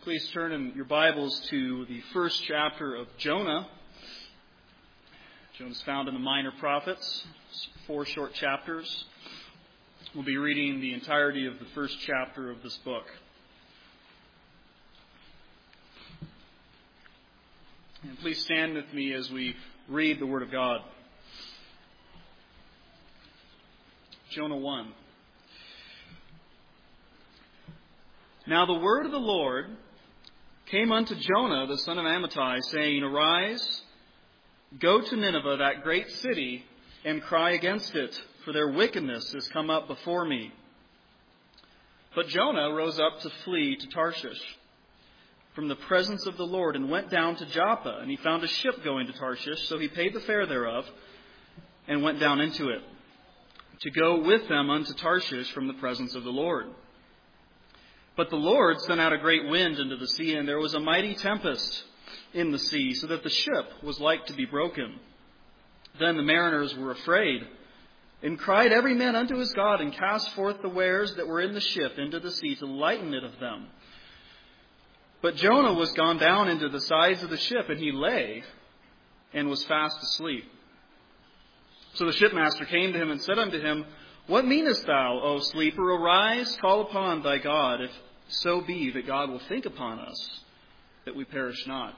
Please turn in your Bibles to the first chapter of Jonah. Jonah is found in the Minor Prophets, 4 short chapters. We'll be reading the entirety of the first chapter of this book. And please stand with me as we read the Word of God. Jonah 1. Now the word of the Lord came unto Jonah, the son of Amittai, saying, Arise, go to Nineveh, that great city, and cry against it, for their wickedness is come up before me. But Jonah rose up to flee to Tarshish from the presence of the Lord, and went down to Joppa, and he found a ship going to Tarshish, so he paid the fare thereof, and went down into it, to go with them unto Tarshish from the presence of the Lord. But the Lord sent out a great wind into the sea, and there was a mighty tempest in the sea, so that the ship was like to be broken. Then the mariners were afraid, and cried every man unto his God, and cast forth the wares that were in the ship into the sea, to lighten it of them. But Jonah was gone down into the sides of the ship, and he lay, and was fast asleep. So the shipmaster came to him, and said unto him, What meanest thou, O sleeper? Arise, call upon thy God, if so be that God will think upon us, that we perish not.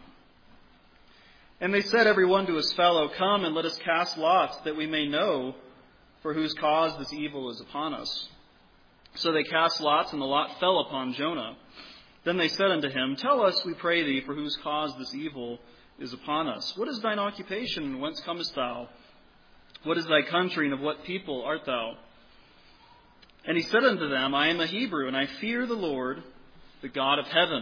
And they said every one to his fellow, Come, and let us cast lots, that we may know for whose cause this evil is upon us. So they cast lots, and the lot fell upon Jonah. Then they said unto him, Tell us, we pray thee, for whose cause this evil is upon us. What is thine occupation, and whence comest thou? What is thy country, and of what people art thou? And he said unto them, I am a Hebrew, and I fear the Lord, the God of heaven,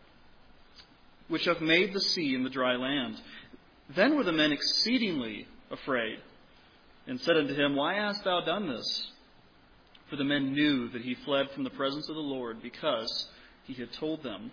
which hath made the sea and the dry land. Then were the men exceedingly afraid, and said unto him, Why hast thou done this? For the men knew that he fled from the presence of the Lord, because he had told them.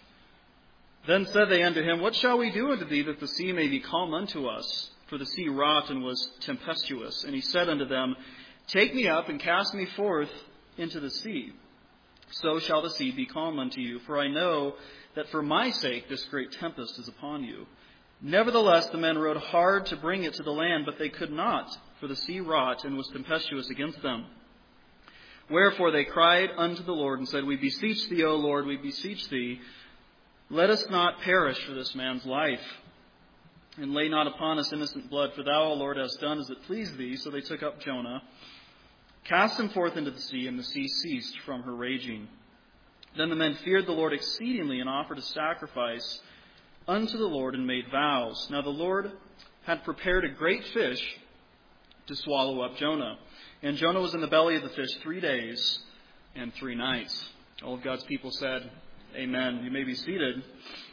Then said they unto him, What shall we do unto thee, that the sea may be calm unto us? For the sea wrought and was tempestuous. And he said unto them, Take me up and cast me forth into the sea. So shall the sea be calm unto you. For I know that for my sake this great tempest is upon you. Nevertheless the men rowed hard to bring it to the land, but they could not, for the sea wrought and was tempestuous against them. Wherefore they cried unto the Lord, and said, We beseech thee, O Lord, we beseech thee, let us not perish for this man's life, and lay not upon us innocent blood, for thou, O Lord, hast done as it pleased thee. So they took up Jonah, cast him forth into the sea, and the sea ceased from her raging. Then the men feared the Lord exceedingly, and offered a sacrifice unto the Lord, and made vows. Now the Lord had prepared a great fish to swallow up Jonah. And Jonah was in the belly of the fish 3 days and 3 nights. All of God's people said, Amen. You may be seated.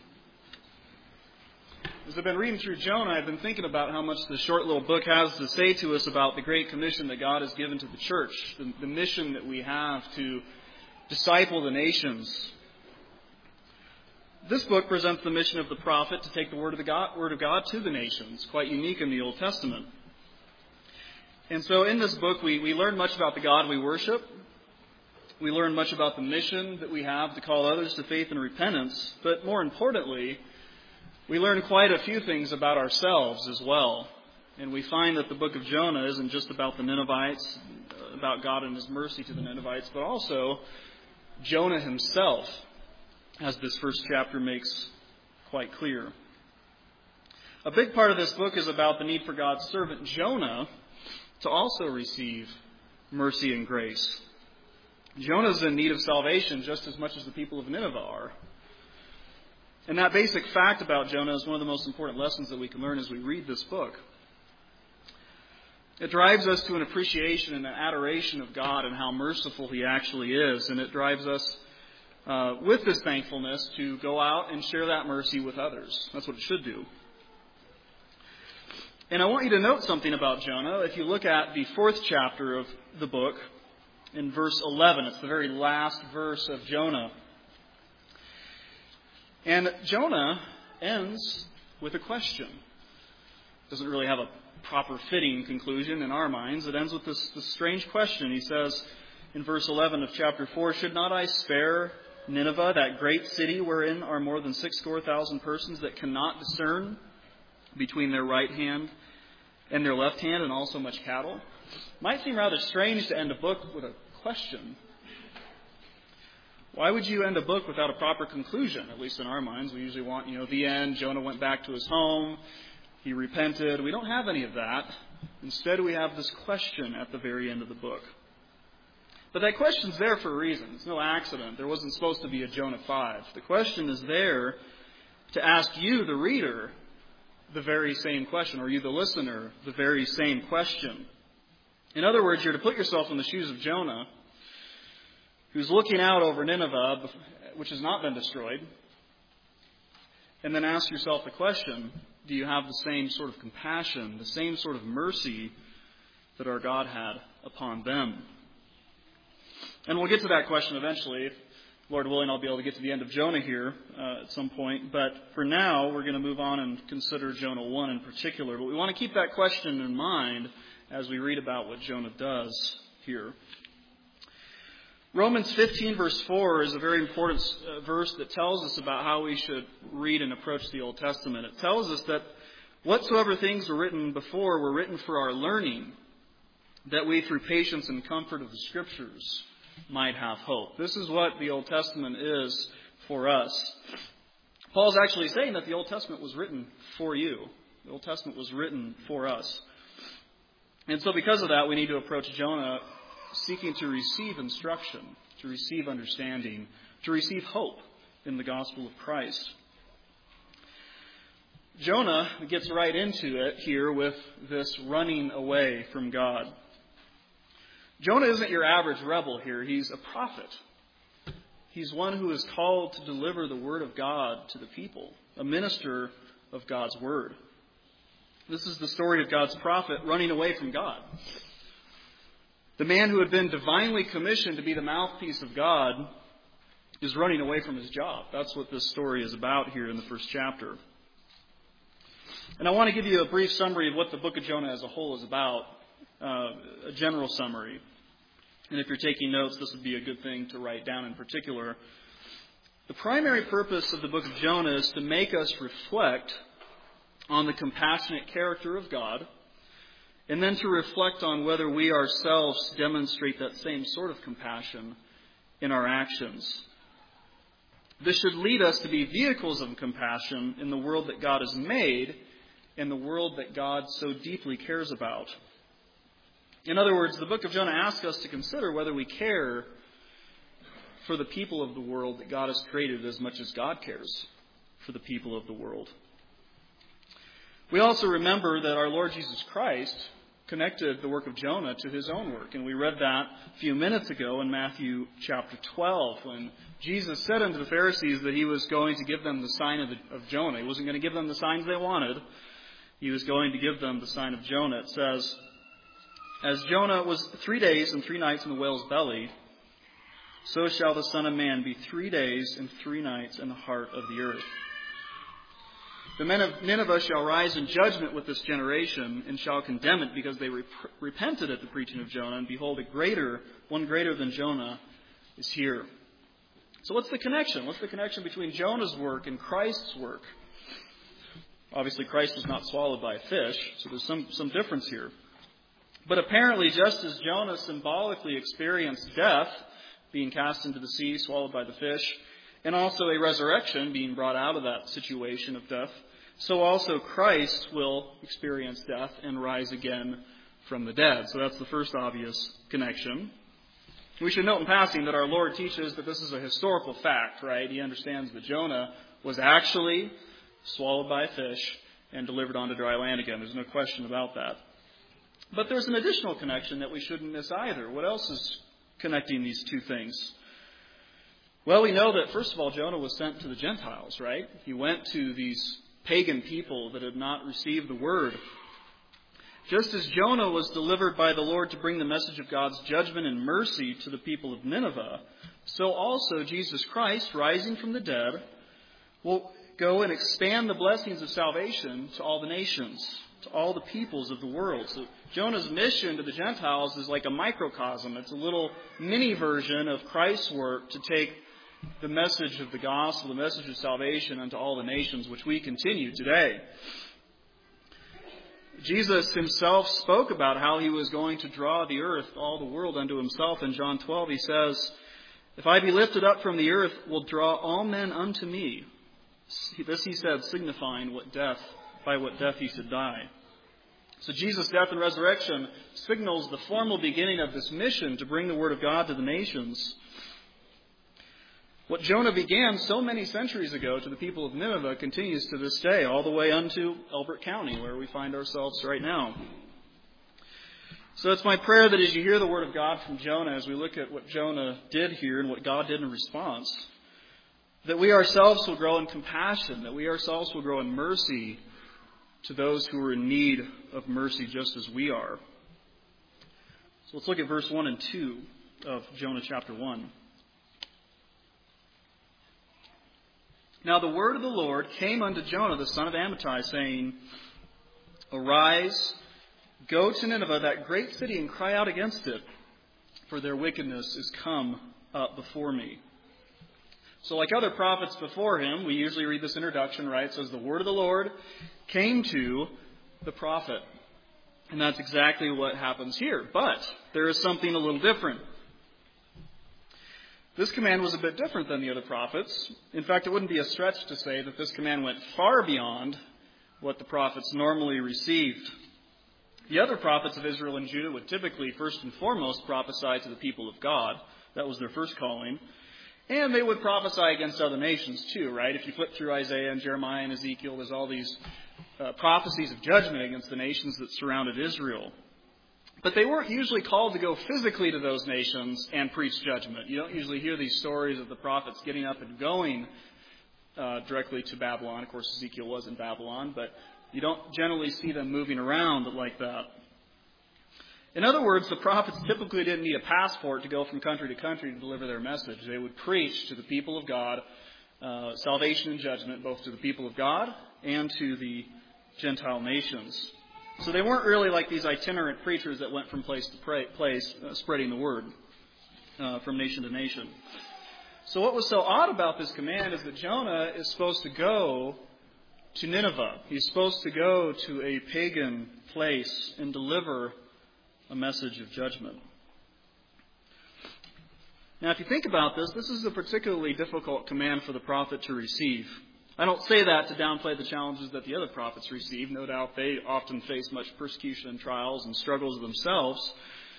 As I've been reading through Jonah, I've been thinking about how much this short little book has to say to us about the great commission that God has given to the church, the mission that we have to disciple the nations. This book presents the mission of the prophet to take the word of God to the nations, quite unique in the Old Testament. And so in this book, we learn much about the God we worship. We learn much about the mission that we have to call others to faith and repentance. But more importantly, we learn quite a few things about ourselves as well. And we find that the book of Jonah isn't just about the Ninevites, about God and His mercy to the Ninevites, but also Jonah himself, as this first chapter makes quite clear. A big part of this book is about the need for God's servant Jonah to also receive mercy and grace. Jonah's in need of salvation just as much as the people of Nineveh are. And that basic fact about Jonah is one of the most important lessons that we can learn as we read this book. It drives us to an appreciation and an adoration of God and how merciful He actually is. And it drives us with this thankfulness to go out and share that mercy with others. That's what it should do. And I want you to note something about Jonah. If you look at the 4th chapter of the book, in verse 11, it's the very last verse of Jonah. And Jonah ends with a question. It doesn't really have a proper fitting conclusion in our minds. It ends with this strange question. He says in verse 11 of chapter 4, Should not I spare Nineveh, that great city wherein are more than 64,000 persons that cannot discern between their right hand and their left hand, and also much cattle. Might seem rather strange to end a book with a question. Why would you end a book without a proper conclusion? At least in our minds, we usually want, the end. Jonah went back to his home. He repented. We don't have any of that. Instead, we have this question at the very end of the book. But that question's there for a reason. It's no accident. There wasn't supposed to be a Jonah 5. The question is there to ask you, the reader, the very same question, or you, the listener, the very same question. In other words, you're to put yourself in the shoes of Jonah, who's looking out over Nineveh, which has not been destroyed, and then ask yourself the question, do you have the same sort of compassion, the same sort of mercy that our God had upon them? And we'll get to that question eventually. Lord willing, I'll be able to get to the end of Jonah here at some point. But for now, we're going to move on and consider Jonah 1 in particular. But we want to keep that question in mind as we read about what Jonah does here. Romans 15 verse 4 is a very important verse that tells us about how we should read and approach the Old Testament. It tells us that whatsoever things were written before were written for our learning, that we through patience and comfort of the Scriptures might have hope. This is what the Old Testament is for us. Paul's actually saying that the Old Testament was written for you. The Old Testament was written for us. And so because of that, we need to approach Jonah seeking to receive instruction, to receive understanding, to receive hope in the gospel of Christ. Jonah gets right into it here with this running away from God. Jonah isn't your average rebel here. He's a prophet. He's one who is called to deliver the word of God to the people, a minister of God's word. This is the story of God's prophet running away from God. The man who had been divinely commissioned to be the mouthpiece of God is running away from his job. That's what this story is about here in the first chapter. And I want to give you a brief summary of what the book of Jonah as a whole is about. A general summary. And if you're taking notes, this would be a good thing to write down in particular. The primary purpose of the book of Jonah is to make us reflect on the compassionate character of God, and then to reflect on whether we ourselves demonstrate that same sort of compassion in our actions. This should lead us to be vehicles of compassion in the world that God has made, and the world that God so deeply cares about. In other words, the book of Jonah asks us to consider whether we care for the people of the world that God has created as much as God cares for the people of the world. We also remember that our Lord Jesus Christ connected the work of Jonah to his own work. And we read that a few minutes ago in Matthew chapter 12, when Jesus said unto the Pharisees that he was going to give them the sign of Jonah. He wasn't going to give them the signs they wanted. He was going to give them the sign of Jonah. It says, as Jonah was 3 days and 3 nights in the whale's belly, so shall the Son of Man be 3 days and 3 nights in the heart of the earth. The men of Nineveh shall rise in judgment with this generation, and shall condemn it, because they repented at the preaching of Jonah. And behold, one greater than Jonah is here. So what's the connection? What's the connection between Jonah's work and Christ's work? Obviously, Christ was not swallowed by a fish, so there's some difference here. But apparently, just as Jonah symbolically experienced death, being cast into the sea, swallowed by the fish, and also a resurrection, being brought out of that situation of death, so also Christ will experience death and rise again from the dead. So that's the first obvious connection. We should note in passing that our Lord teaches that this is a historical fact, right? He understands that Jonah was actually swallowed by a fish and delivered onto dry land again. There's no question about that. But there's an additional connection that we shouldn't miss either. What else is connecting these two things? Well, we know that, first of all, Jonah was sent to the Gentiles, right? He went to these pagan people that had not received the word. Just as Jonah was delivered by the Lord to bring the message of God's judgment and mercy to the people of Nineveh, so also Jesus Christ, rising from the dead, will go and expand the blessings of salvation to all the nations, to all the peoples of the world. So Jonah's mission to the Gentiles is like a microcosm. It's a little mini version of Christ's work to take the message of the gospel, the message of salvation unto all the nations, which we continue today. Jesus himself spoke about how he was going to draw the earth, all the world, unto himself. In John 12 he says, "If I be lifted up from the earth, will draw all men unto me." This he said, signifying by what death he should die. So Jesus' death and resurrection signals the formal beginning of this mission to bring the word of God to the nations. What Jonah began so many centuries ago to the people of Nineveh continues to this day, all the way unto Elbert County, where we find ourselves right now. So it's my prayer that as you hear the word of God from Jonah, as we look at what Jonah did here and what God did in response, that we ourselves will grow in compassion, that we ourselves will grow in mercy to those who are in need of mercy just as we are. So let's look at verse 1 and 2 of Jonah chapter 1. Now the word of the Lord came unto Jonah, the son of Amittai, saying, "Arise, go to Nineveh, that great city, and cry out against it, for their wickedness is come up before me." So like other prophets before him, we usually read this introduction, right? It says, "The word of the Lord came to the prophet." And that's exactly what happens here. But there is something a little different. This command was a bit different than the other prophets. In fact, it wouldn't be a stretch to say that this command went far beyond what the prophets normally received. The other prophets of Israel and Judah would typically, first and foremost, prophesy to the people of God. That was their first calling. And they would prophesy against other nations too, right? If you flip through Isaiah and Jeremiah and Ezekiel, there's all these prophecies of judgment against the nations that surrounded Israel. But they weren't usually called to go physically to those nations and preach judgment. You don't usually hear these stories of the prophets getting up and going directly to Babylon. Of course, Ezekiel was in Babylon, but you don't generally see them moving around like that. In other words, the prophets typically didn't need a passport to go from country to country to deliver their message. They would preach to the people of God salvation and judgment, both to the people of God and to the Gentile nations. So they weren't really like these itinerant preachers that went from place to place, spreading the word from nation to nation. So what was so odd about this command is that Jonah is supposed to go to Nineveh. He's supposed to go to a pagan place and deliver a message of judgment. Now, if you think about this, this is a particularly difficult command for the prophet to receive. I don't say that to downplay the challenges that the other prophets received. No doubt they often faced much persecution and trials and struggles themselves.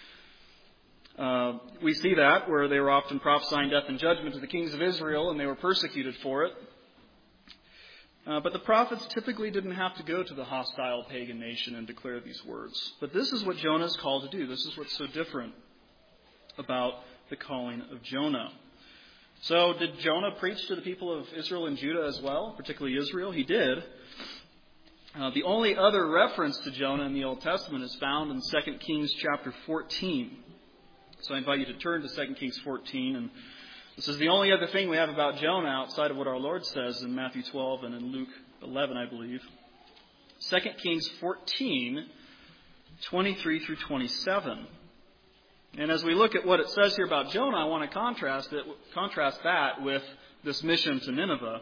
We see that where they were often prophesying death and judgment to the kings of Israel, and they were persecuted for it. But the prophets typically didn't have to go to the hostile pagan nation and declare these words. But this is what Jonah is called to do. This is what's so different about the calling of Jonah. So did Jonah preach to the people of Israel and Judah as well, particularly Israel? He did. The only other reference to Jonah in the Old Testament is found in 2 Kings chapter 14. So I invite you to turn to 2 Kings 14. And this is the only other thing we have about Jonah outside of what our Lord says in Matthew 12 and in Luke 11, I believe. 2 Kings 14, 23 through 27. And as we look at what it says here about Jonah, I want to contrast that with this mission to Nineveh.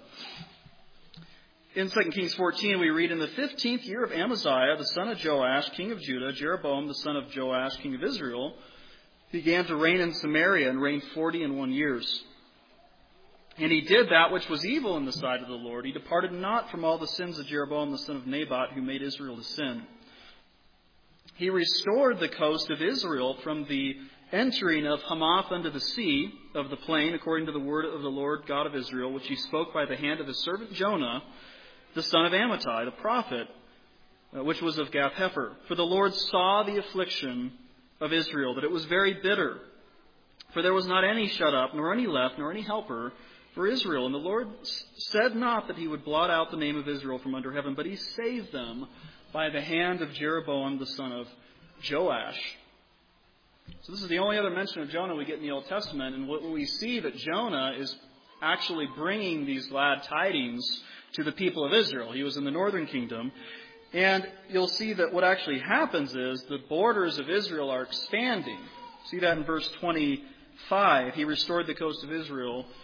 In 2 Kings 14, we read, "In the 15th year of Amaziah, the son of Joash, king of Judah, Jeroboam, the son of Joash, king of Israel, began to reign in Samaria and reigned 41 years. And he did that which was evil in the sight of the Lord. He departed not from all the sins of Jeroboam, the son of Nebat, who made Israel to sin. He restored the coast of Israel from the entering of Hamath unto the sea of the plain, according to the word of the Lord God of Israel, which he spoke by the hand of his servant Jonah, the son of Amittai, the prophet, which was of Gath-hepher. For the Lord saw the affliction of Israel, that it was very bitter. For there was not any shut up, nor any left, nor any helper for Israel. And the Lord said not that he would blot out the name of Israel from under heaven, but he saved them by the hand of Jeroboam the son of Joash." So this is the only other mention of Jonah we get in the Old Testament. And what we see that Jonah is actually bringing these glad tidings to the people of Israel. He was in the northern kingdom. And you'll see that what actually happens is the borders of Israel are expanding. See that in verse 25. He restored the coast of Israel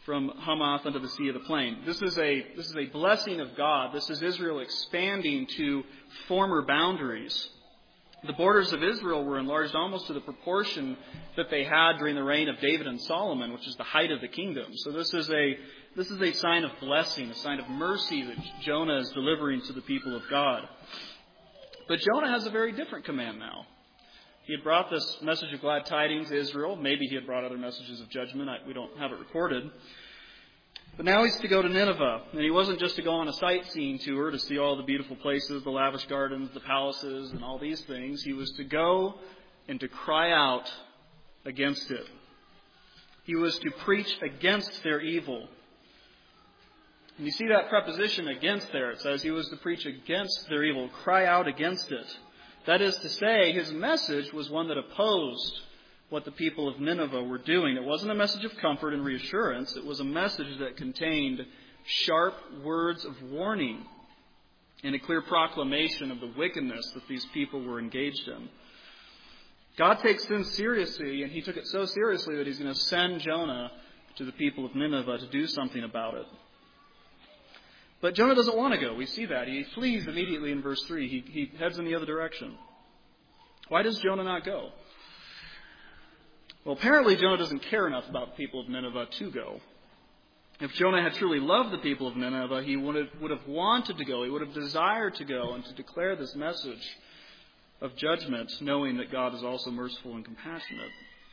from Hamath unto the sea of the plain. This is a blessing of God. This is Israel expanding to former boundaries. The borders of Israel were enlarged almost to the proportion that they had during the reign of David and Solomon, which is the height of the kingdom. So this is a sign of blessing, a sign of mercy that Jonah is delivering to the people of God. But Jonah has a very different command now. He had brought this message of glad tidings to Israel. Maybe he had brought other messages of judgment. We don't have it recorded. But now he's to go to Nineveh. And he wasn't just to go on a sightseeing tour to see all the beautiful places, the lavish gardens, the palaces, and all these things. He was to go and to cry out against it. He was to preach against their evil. And you see that preposition against there. It says he was to preach against their evil, cry out against it. That is to say, his message was one that opposed what the people of Nineveh were doing. It wasn't a message of comfort and reassurance. It was a message that contained sharp words of warning and a clear proclamation of the wickedness that these people were engaged in. God takes sin seriously, and he took it so seriously that he's going to send Jonah to the people of Nineveh to do something about it. But Jonah doesn't want to go. We see that. He flees immediately in verse 3. He heads in the other direction. Why does Jonah not go? Well, apparently Jonah doesn't care enough about the people of Nineveh to go. If Jonah had truly loved the people of Nineveh, he would have wanted to go. He would have desired to go and to declare this message of judgment, knowing that God is also merciful and compassionate.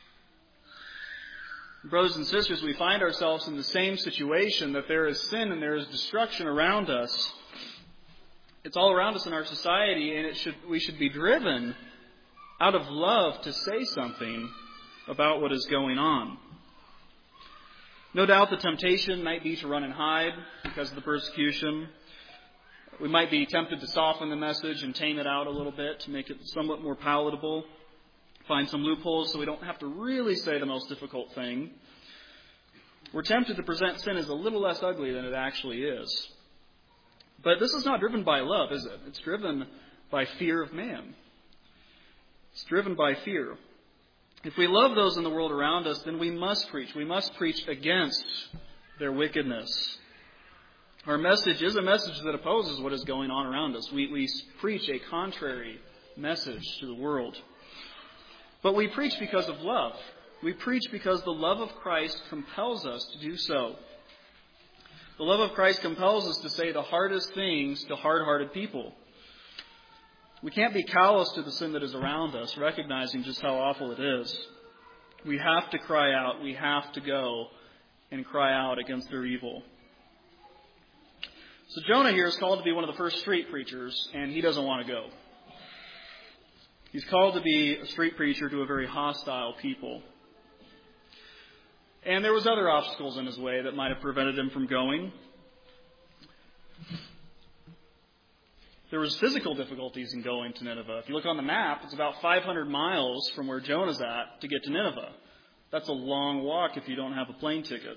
Brothers and sisters, we find ourselves in the same situation, that there is sin and there is destruction around us. It's all around us in our society, and we should be driven out of love to say something about what is going on. No doubt the temptation might be to run and hide because of the persecution. We might be tempted to soften the message and tame it out a little bit to make it somewhat more palatable. Find some loopholes so we don't have to really say the most difficult thing. We're tempted to present sin as a little less ugly than it actually is. But this is not driven by love, is it? It's driven by fear of man. It's driven by fear. If we love those in the world around us, then we must preach. We must preach against their wickedness. Our message is a message that opposes what is going on around us. We preach a contrary message to the world. But we preach because of love. We preach because the love of Christ compels us to do so. The love of Christ compels us to say the hardest things to hard-hearted people. We can't be callous to the sin that is around us, recognizing just how awful it is. We have to cry out. We have to go and cry out against their evil. So Jonah here is called to be one of the first street preachers, and he doesn't want to go. He's called to be a street preacher to a very hostile people. And there was other obstacles in his way that might have prevented him from going. There was physical difficulties in going to Nineveh. If you look on the map, it's about 500 miles from where Jonah's at to get to Nineveh. That's a long walk if you don't have a plane ticket.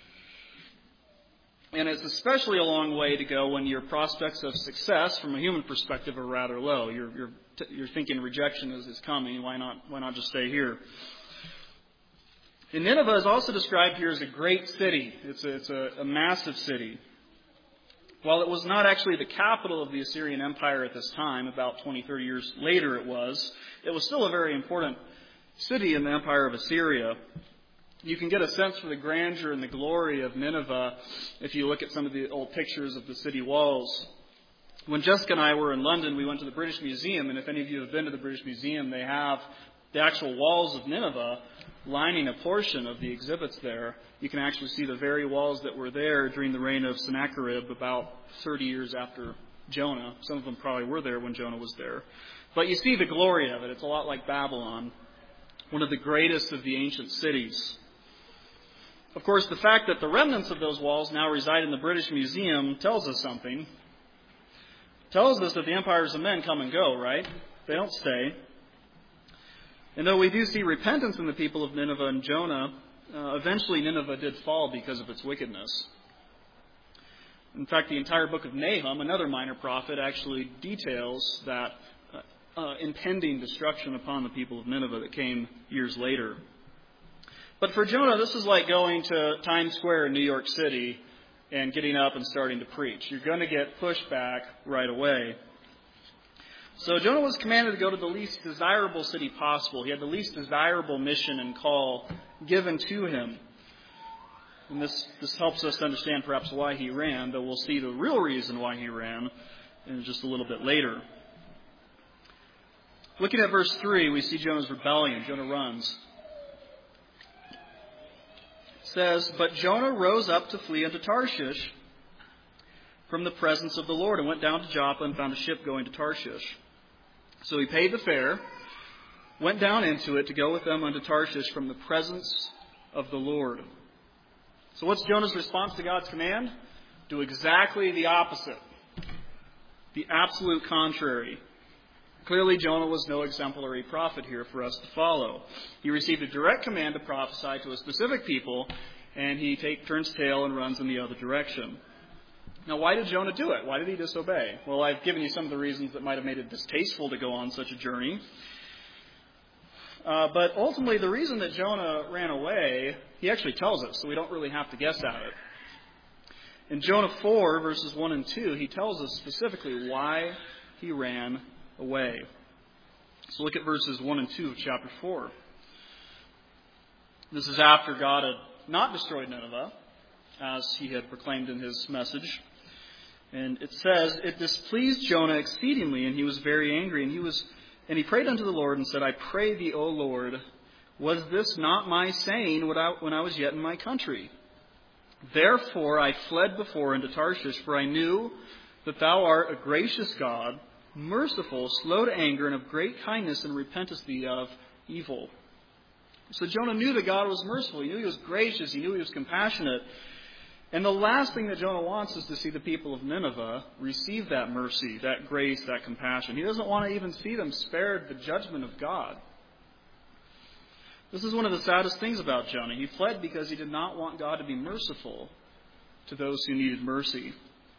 And it's especially a long way to go when your prospects of success from a human perspective are rather low. You're thinking rejection is coming. Why not just stay here? And Nineveh is also described here as a great city. It's a massive city. While it was not actually the capital of the Assyrian Empire at this time, about 20, 30 years later it was still a very important city in the Empire of Assyria. You can get a sense for the grandeur and the glory of Nineveh if you look at some of the old pictures of the city walls. When Jessica and I were in London, we went to the British Museum, and if any of you have been to the British Museum, they have the actual walls of Nineveh lining a portion of the exhibits there. You can actually see the very walls that were there during the reign of Sennacherib about 30 years after Jonah. Some of them probably were there when Jonah was there. But you see the glory of it. It's a lot like Babylon, one of the greatest of the ancient cities. Of course, the fact that the remnants of those walls now reside in the British Museum tells us something. It tells us that the empires of men come and go, right? They don't stay. And though we do see repentance in the people of Nineveh and Jonah, eventually Nineveh did fall because of its wickedness. In fact, the entire book of Nahum, another minor prophet, actually details that impending destruction upon the people of Nineveh that came years later. But for Jonah, this is like going to Times Square in New York City and getting up and starting to preach. You're going to get pushback right away. So Jonah was commanded to go to the least desirable city possible. He had the least desirable mission and call given to him. And this helps us to understand perhaps why he ran, though we'll see the real reason why he ran in just a little bit later. Looking at verse 3, we see Jonah's rebellion. Jonah runs. It says, "But Jonah rose up to flee unto Tarshish from the presence of the Lord, and went down to Joppa and found a ship going to Tarshish. So he paid the fare, went down into it to go with them unto Tarshish from the presence of the Lord." So what's Jonah's response to God's command? Do exactly the opposite. The absolute contrary. Clearly, Jonah was no exemplary prophet here for us to follow. He received a direct command to prophesy to a specific people, and he turns tail and runs in the other direction. Now, why did Jonah do it? Why did he disobey? Well, I've given you some of the reasons that might have made it distasteful to go on such a journey. But ultimately, the reason that Jonah ran away, he actually tells us, so we don't really have to guess at it. In Jonah 4, verses 1 and 2, he tells us specifically why he ran away. So look at verses 1 and 2 of chapter 4. This is after God had not destroyed Nineveh, as he had proclaimed in his message. And it says, "It displeased Jonah exceedingly, and he was very angry. And he prayed unto the Lord and said, I pray thee, O Lord, was this not my saying when I was yet in my country? Therefore I fled before into Tarshish, for I knew that thou art a gracious God, merciful, slow to anger, and of great kindness, and repentest thee of evil." So Jonah knew that God was merciful. He knew he was gracious. He knew he was compassionate. And the last thing that Jonah wants is to see the people of Nineveh receive that mercy, that grace, that compassion. He doesn't want to even see them spared the judgment of God. This is one of the saddest things about Jonah. He fled because he did not want God to be merciful to those who needed mercy.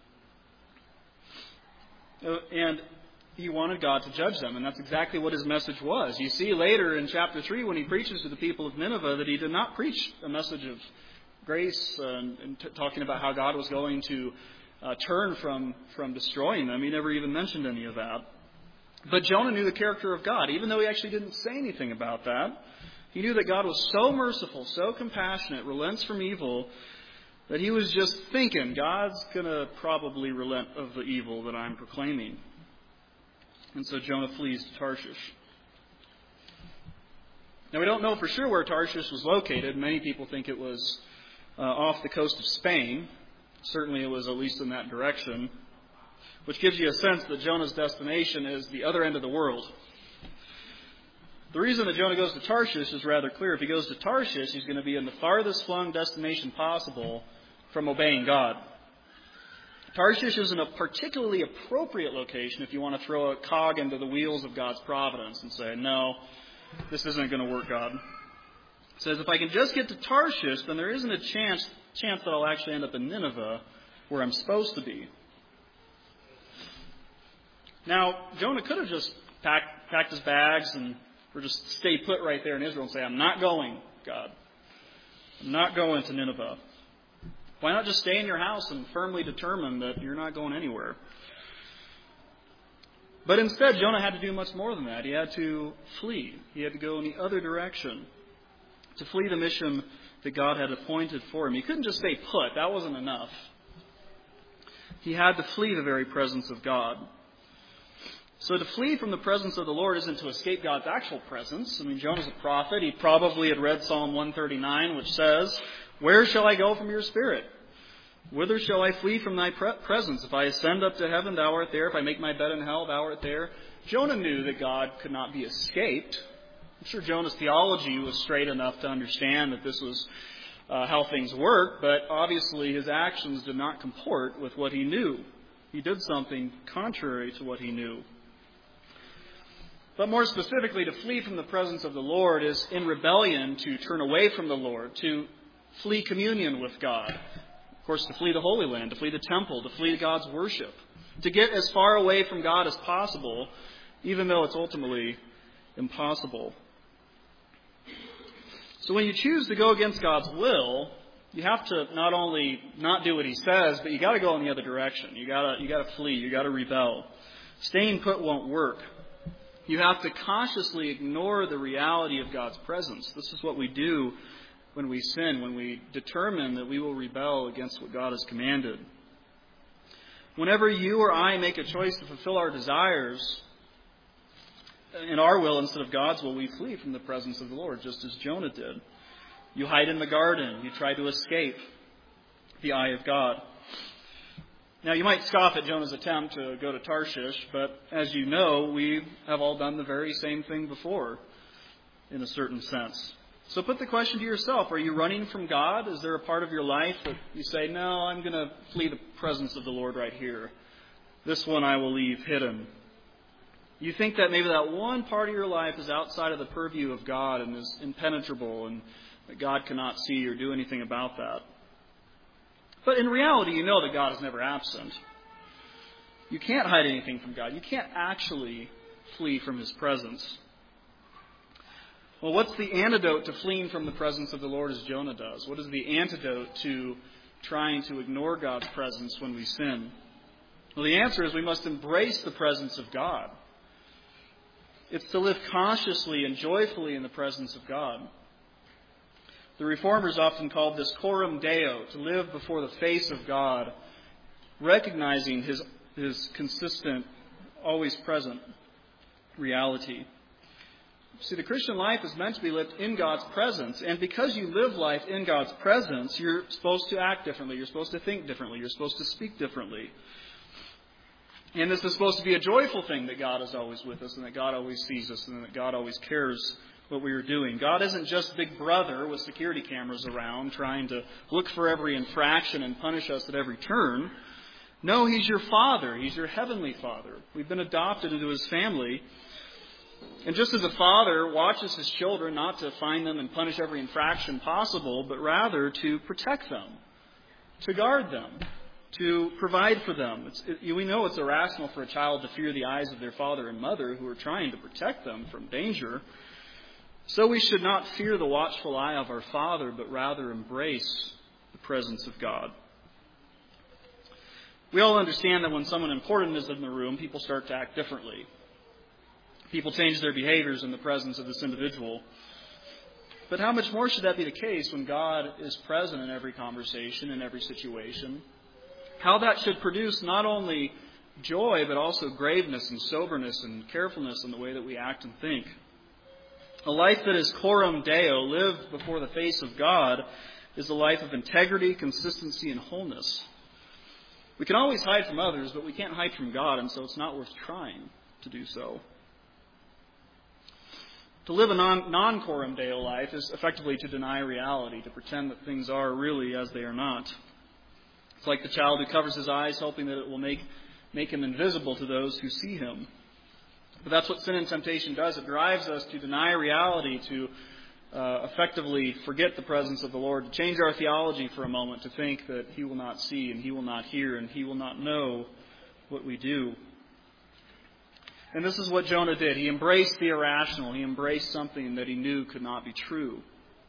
And he wanted God to judge them, and that's exactly what his message was. You see later in chapter 3 when he preaches to the people of Nineveh that he did not preach a message of grace and talking about how God was going to turn from destroying them. He never even mentioned any of that. But Jonah knew the character of God, even though he actually didn't say anything about that. He knew that God was so merciful, so compassionate, relents from evil, that he was just thinking, God's going to probably relent of the evil that I'm proclaiming. And so Jonah flees to Tarshish. Now, we don't know for sure where Tarshish was located. Many people think it was off the coast of Spain. Certainly it was at least in that direction, which gives you a sense that Jonah's destination is the other end of the world. The reason that Jonah goes to Tarshish is rather clear. If he goes to Tarshish, he's going to be in the farthest flung destination possible from obeying God. Tarshish isn't a particularly appropriate location if you want to throw a cog into the wheels of God's providence and say, no, this isn't going to work, God. It says, if I can just get to Tarshish, then there isn't a chance that I'll actually end up in Nineveh, where I'm supposed to be. Now, Jonah could have just packed his bags or just stay put right there in Israel and say, I'm not going, God. I'm not going to Nineveh. Why not just stay in your house and firmly determine that you're not going anywhere? But instead, Jonah had to do much more than that. He had to flee. He had to go in the other direction to flee the mission that God had appointed for him. He couldn't just stay put. That wasn't enough. He had to flee the very presence of God. So to flee from the presence of the Lord isn't to escape God's actual presence. I mean, Jonah's a prophet. He probably had read Psalm 139, which says, "Where shall I go from your spirit? Whither shall I flee from thy presence? If I ascend up to heaven, thou art there. If I make my bed in hell, thou art there." Jonah knew that God could not be escaped. I'm sure Jonah's theology was straight enough to understand that this was how things work, but obviously his actions did not comport with what he knew. He did something contrary to what he knew. But more specifically, to flee from the presence of the Lord is in rebellion to turn away from the Lord, to flee communion with God. Of course, to flee the Holy Land, to flee the temple, to flee God's worship. To get as far away from God as possible, even though it's ultimately impossible. So when you choose to go against God's will, you have to not only not do what He says, but you got to go in the other direction. You got to flee. You got to rebel. Staying put won't work. You have to consciously ignore the reality of God's presence. This is what we do when we sin, when we determine that we will rebel against what God has commanded. Whenever you or I make a choice to fulfill our desires in our will instead of God's will, we flee from the presence of the Lord, just as Jonah did. You hide in the garden. You try to escape the eye of God. Now, you might scoff at Jonah's attempt to go to Tarshish, but as you know, we have all done the very same thing before, in a certain sense. So put the question to yourself, are you running from God? Is there a part of your life that you say, no, I'm going to flee the presence of the Lord right here. This one I will leave hidden. You think that maybe that one part of your life is outside of the purview of God and is impenetrable and that God cannot see or do anything about that. But in reality, you know that God is never absent. You can't hide anything from God. You can't actually flee from His presence. Well, what's the antidote to fleeing from the presence of the Lord as Jonah does? What is the antidote to trying to ignore God's presence when we sin? Well, the answer is we must embrace the presence of God. It's to live consciously and joyfully in the presence of God. The Reformers often called this coram Deo, to live before the face of God, recognizing His consistent, always present reality. See, the Christian life is meant to be lived in God's presence, and because you live life in God's presence, you're supposed to act differently, you're supposed to think differently, you're supposed to speak differently. And this is supposed to be a joyful thing that God is always with us, and that God always sees us, and that God always cares what we are doing. God isn't just Big Brother with security cameras around trying to look for every infraction and punish us at every turn. No, He's your Father. He's your heavenly Father. We've been adopted into His family. And just as a father watches his children not to find them and punish every infraction possible, but rather to protect them, to guard them, to provide for them. We know it's irrational for a child to fear the eyes of their father and mother who are trying to protect them from danger. So we should not fear the watchful eye of our Father, but rather embrace the presence of God. We all understand that when someone important is in the room, people start to act differently. People change their behaviors in the presence of this individual. But how much more should that be the case when God is present in every conversation, in every situation? How that should produce not only joy, but also graveness and soberness and carefulness in the way that we act and think. A life that is coram Deo, lived before the face of God, is a life of integrity, consistency, and wholeness. We can always hide from others, but we can't hide from God, and so it's not worth trying to do so. To live a non-coram Deo life is effectively to deny reality, to pretend that things are really as they are not. It's like the child who covers his eyes, hoping that it will make him invisible to those who see him. But that's what sin and temptation does. It drives us to deny reality, to effectively forget the presence of the Lord, to change our theology for a moment, to think that He will not see and He will not hear and He will not know what we do. And this is what Jonah did. He embraced the irrational. He embraced something that he knew could not be true.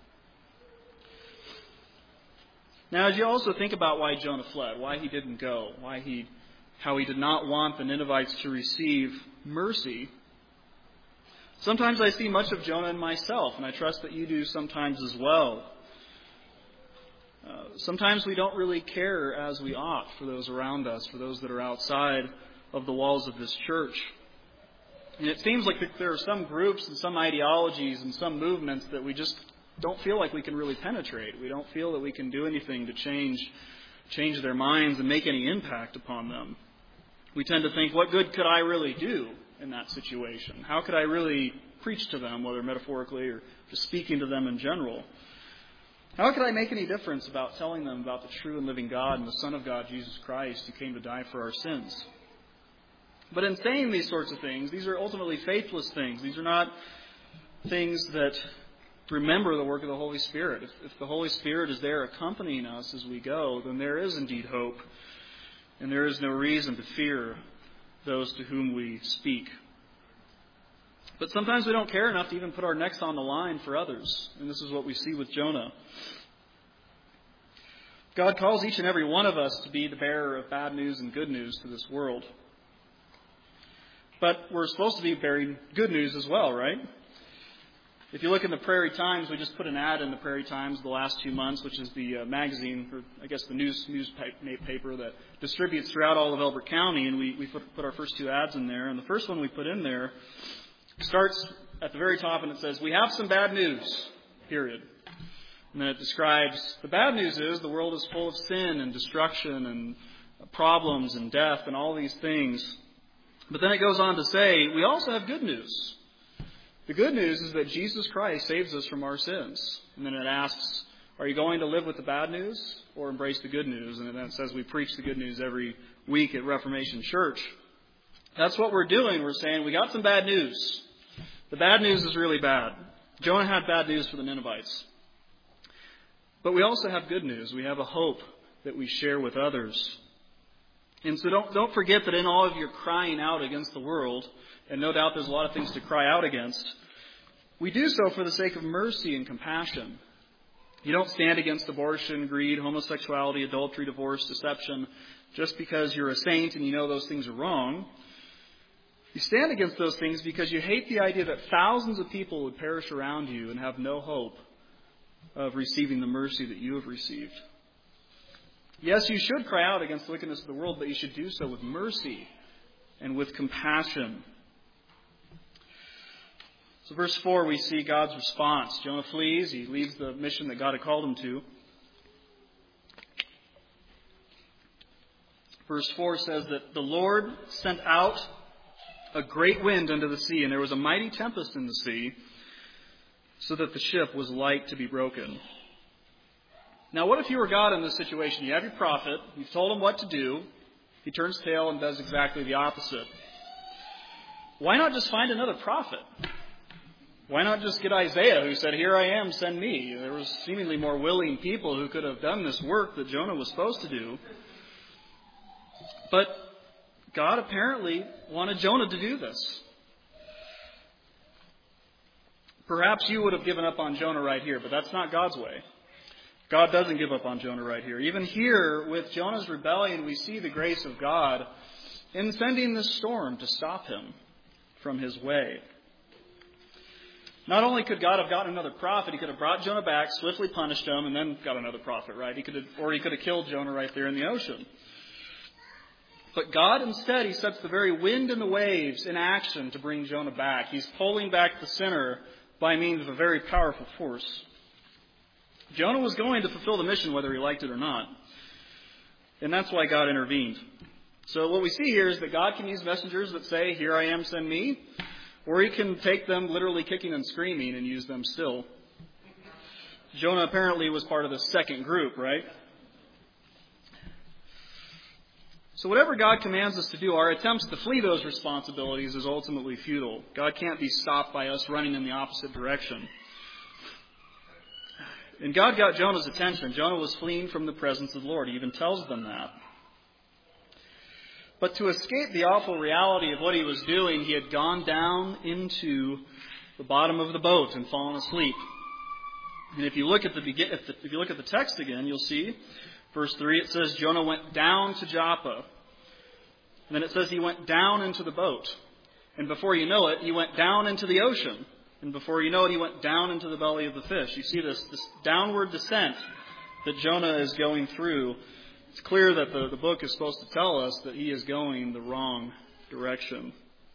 Now, as you also think about why Jonah fled, why he didn't go, how he did not want the Ninevites to receive mercy, sometimes I see much of Jonah in myself, and I trust that you do sometimes as well. Sometimes we don't really care as we ought for those around us, for those that are outside of the walls of this church. And it seems like there are some groups and some ideologies and some movements that we just don't feel like we can really penetrate. We don't feel that we can do anything to change their minds and make any impact upon them. We tend to think, what good could I really do in that situation? How could I really preach to them, whether metaphorically or just speaking to them in general? How could I make any difference about telling them about the true and living God and the Son of God, Jesus Christ, who came to die for our sins? But in saying these sorts of things, these are ultimately faithless things. These are not things that remember the work of the Holy Spirit. If the Holy Spirit is there accompanying us as we go, then there is indeed hope. And there is no reason to fear those to whom we speak. But sometimes we don't care enough to even put our necks on the line for others. And this is what we see with Jonah. God calls each and every one of us to be the bearer of bad news and good news to this world. But we're supposed to be bearing good news as well, right? If you look in the Prairie Times, we just put an ad in the Prairie Times the last 2 months, which is the magazine, or I guess the newspaper that distributes throughout all of Elbert County, and we put our first 2 ads in there. And the first one we put in there starts at the very top, and it says, "We have some bad news," period. And then it describes, the bad news is the world is full of sin and destruction and problems and death and all these things. But then it goes on to say, we also have good news. The good news is that Jesus Christ saves us from our sins. And then it asks, are you going to live with the bad news or embrace the good news? And then it says we preach the good news every week at Reformation Church. That's what we're doing. We're saying we got some bad news. The bad news is really bad. Jonah had bad news for the Ninevites. But we also have good news. We have a hope that we share with others. And so don't forget that in all of your crying out against the world, and no doubt there's a lot of things to cry out against, we do so for the sake of mercy and compassion. You don't stand against abortion, greed, homosexuality, adultery, divorce, deception, just because you're a saint and you know those things are wrong. You stand against those things because you hate the idea that thousands of people would perish around you and have no hope of receiving the mercy that you have received. Yes, you should cry out against the wickedness of the world, but you should do so with mercy and with compassion. So verse 4, we see God's response. Jonah flees. He leaves the mission that God had called him to. Verse 4 says that the Lord sent out a great wind into the sea, and there was a mighty tempest in the sea, so that the ship was like to be broken. Now, what if you were God in this situation? You have your prophet. You've told him what to do. He turns tail and does exactly the opposite. Why not just find another prophet? Why not just get Isaiah, who said, "Here I am, send me"? There was seemingly more willing people who could have done this work that Jonah was supposed to do. But God apparently wanted Jonah to do this. Perhaps you would have given up on Jonah right here, but that's not God's way. God doesn't give up on Jonah right here. Even here, with Jonah's rebellion, we see the grace of God in sending this storm to stop him from his way. Not only could God have gotten another prophet, he could have brought Jonah back, swiftly punished him, and then got another prophet, right? He could have killed Jonah right there in the ocean. But God, instead, he sets the very wind and the waves in action to bring Jonah back. He's pulling back the sinner by means of a very powerful force. Jonah was going to fulfill the mission whether he liked it or not. And that's why God intervened. So what we see here is that God can use messengers that say, "Here I am, send me." Or he can take them literally kicking and screaming and use them still. Jonah apparently was part of the second group, right? So whatever God commands us to do, our attempts to flee those responsibilities is ultimately futile. God can't be stopped by us running in the opposite direction. And God got Jonah's attention. Jonah was fleeing from the presence of the Lord. He even tells them that. But to escape the awful reality of what he was doing, he had gone down into the bottom of the boat and fallen asleep. And if you look at the text again, you'll see, verse 3, it says Jonah went down to Joppa. And then it says he went down into the boat. And before you know it, he went down into the ocean. And before you know it, he went down into the belly of the fish. You see this downward descent that Jonah is going through. It's clear that the book is supposed to tell us that he is going the wrong direction.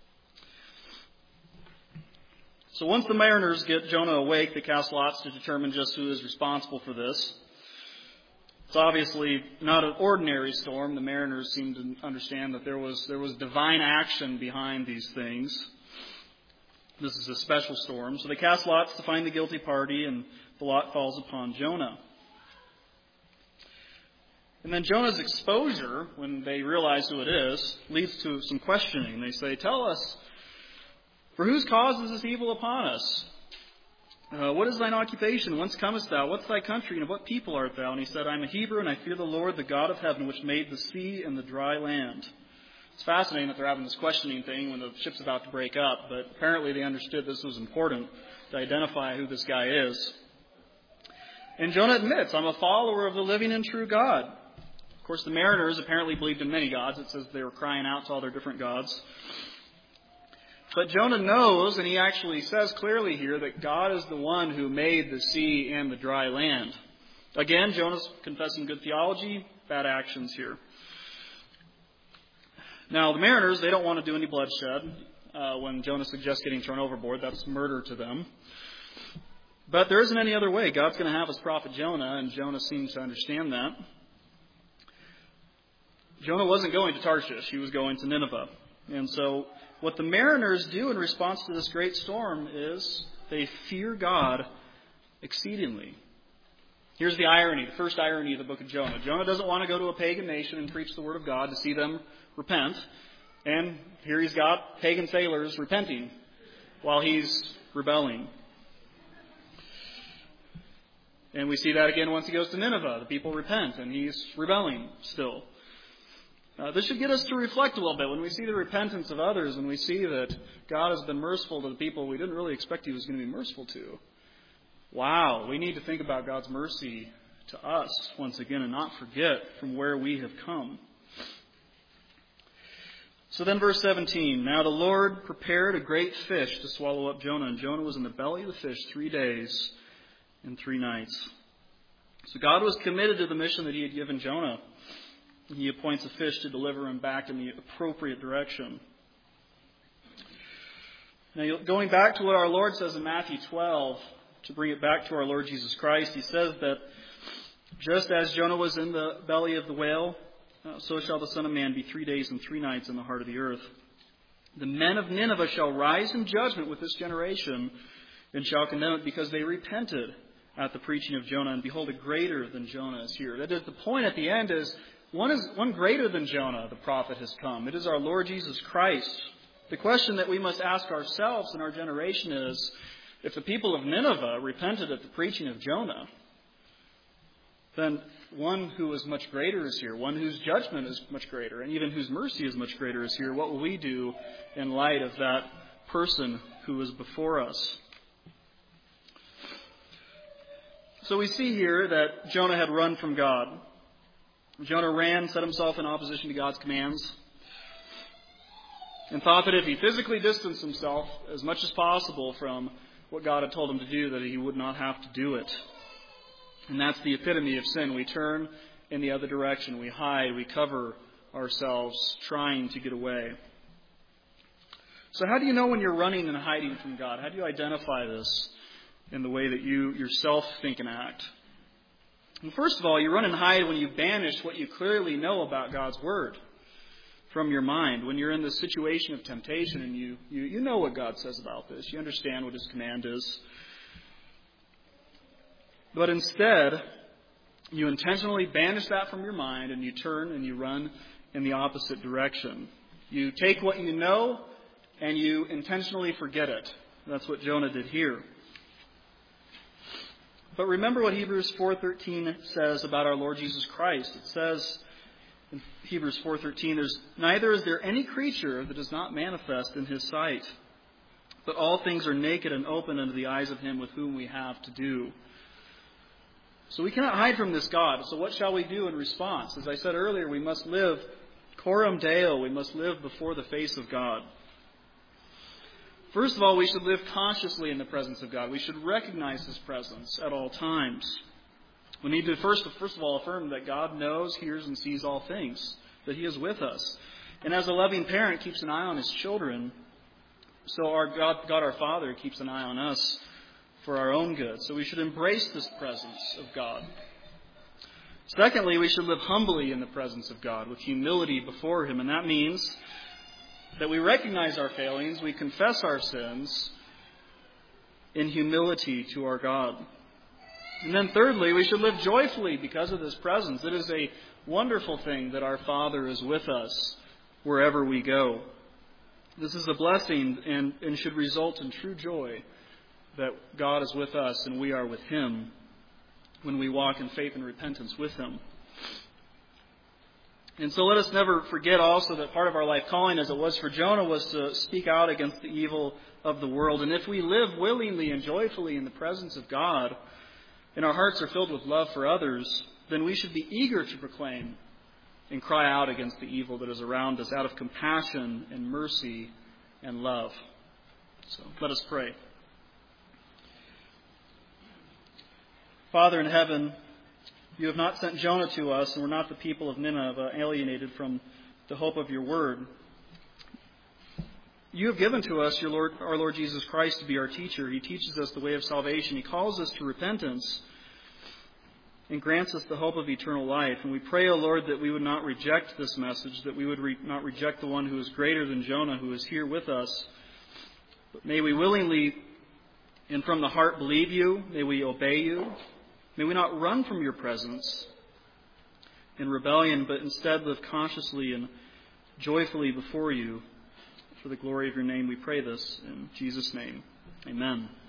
So once the mariners get Jonah awake, they cast lots to determine just who is responsible for this. It's obviously not an ordinary storm. The mariners seem to understand that there was divine action behind these things. This is a special storm. So they cast lots to find the guilty party, and the lot falls upon Jonah. And then Jonah's exposure, when they realize who it is, leads to some questioning. They say, "Tell us, for whose cause is this evil upon us? What is thine occupation? Whence comest thou? What's thy country? And of what people art thou?" And he said, "I am a Hebrew, and I fear the Lord, the God of heaven, which made the sea and the dry land." It's fascinating that they're having this questioning thing when the ship's about to break up, but apparently they understood this was important to identify who this guy is. And Jonah admits, I'm a follower of the living and true God. Of course, the mariners apparently believed in many gods. It says they were crying out to all their different gods. But Jonah knows, and he actually says clearly here, that God is the one who made the sea and the dry land. Again, Jonah's confessing good theology, bad actions here. Now, the mariners, they don't want to do any bloodshed. When Jonah suggests getting thrown overboard, that's murder to them. But there isn't any other way. God's going to have his prophet Jonah, and Jonah seems to understand that. Jonah wasn't going to Tarshish. He was going to Nineveh. And so what the mariners do in response to this great storm is they fear God exceedingly. Here's the irony, the first irony of the book of Jonah. Jonah doesn't want to go to a pagan nation and preach the word of God to see them repent. And here he's got pagan sailors repenting while he's rebelling. And we see that again once he goes to Nineveh. The people repent and he's rebelling still. This should get us to reflect a little bit when we see the repentance of others and we see that God has been merciful to the people we didn't really expect he was going to be merciful to. Wow, we need to think about God's mercy to us once again and not forget from where we have come. So then verse 17, now the Lord prepared a great fish to swallow up Jonah, and Jonah was in the belly of the fish 3 days and 3 nights. So God was committed to the mission that he had given Jonah. He appoints a fish to deliver him back in the appropriate direction. Now, going back to what our Lord says in Matthew 12, to bring it back to our Lord Jesus Christ, he says that just as Jonah was in the belly of the whale, so shall the Son of Man be 3 days and 3 nights in the heart of the earth. The men of Nineveh shall rise in judgment with this generation and shall condemn it because they repented at the preaching of Jonah. And behold, a greater than Jonah is here. That is, the point at the end is one greater than Jonah, the prophet, has come. It is our Lord Jesus Christ. The question that we must ask ourselves in our generation is, if the people of Nineveh repented at the preaching of Jonah, then one who is much greater is here, one whose judgment is much greater, and even whose mercy is much greater is here. What will we do in light of that person who is before us? So we see here that Jonah had run from God. Jonah ran, set himself in opposition to God's commands, and thought that if he physically distanced himself as much as possible from what God had told him to do, that he would not have to do it. And that's the epitome of sin. We turn in the other direction. We hide. We cover ourselves trying to get away. So how do you know when you're running and hiding from God? How do you identify this in the way that you yourself think and act? And first of all, you run and hide when you banish what you clearly know about God's Word from your mind. When you're in the situation of temptation and you know what God says about this. You understand what His command is. But instead, you intentionally banish that from your mind and you turn and you run in the opposite direction. You take what you know and you intentionally forget it. That's what Jonah did here. But remember what Hebrews 4:13 says about our Lord Jesus Christ. It says in Hebrews 4:13, neither is there any creature that is not manifest in His sight, but all things are naked and open unto the eyes of Him with whom we have to do. So we cannot hide from this God. So what shall we do in response? As I said earlier, we must live coram Deo. We must live before the face of God. First of all, we should live consciously in the presence of God. We should recognize His presence at all times. We need to first of all affirm that God knows, hears, and sees all things, that He is with us. And as a loving parent keeps an eye on His children, so our God our Father keeps an eye on us for our own good. So we should embrace this presence of God. Secondly, we should live humbly in the presence of God, with humility before Him. And that means that we recognize our failings, we confess our sins in humility to our God. And then thirdly, we should live joyfully because of this presence. It is a wonderful thing that our Father is with us wherever we go. This is a blessing and should result in true joy that God is with us and we are with Him when we walk in faith and repentance with Him. And so let us never forget also that part of our life calling, as it was for Jonah, was to speak out against the evil of the world. And if we live willingly and joyfully in the presence of God, and our hearts are filled with love for others, then we should be eager to proclaim and cry out against the evil that is around us out of compassion and mercy and love. So let us pray. Father in heaven, you have not sent Jonah to us, and we're not the people of Nineveh, alienated from the hope of your word. You have given to us our Lord Jesus Christ to be our teacher. He teaches us the way of salvation. He calls us to repentance and grants us the hope of eternal life. And we pray, O Lord, that we would not reject this message, that we would not reject the one who is greater than Jonah, who is here with us. But may we willingly and from the heart believe you. May we obey you. May we not run from your presence in rebellion, but instead live consciously and joyfully before you. For the glory of your name we pray this in Jesus' name. Amen.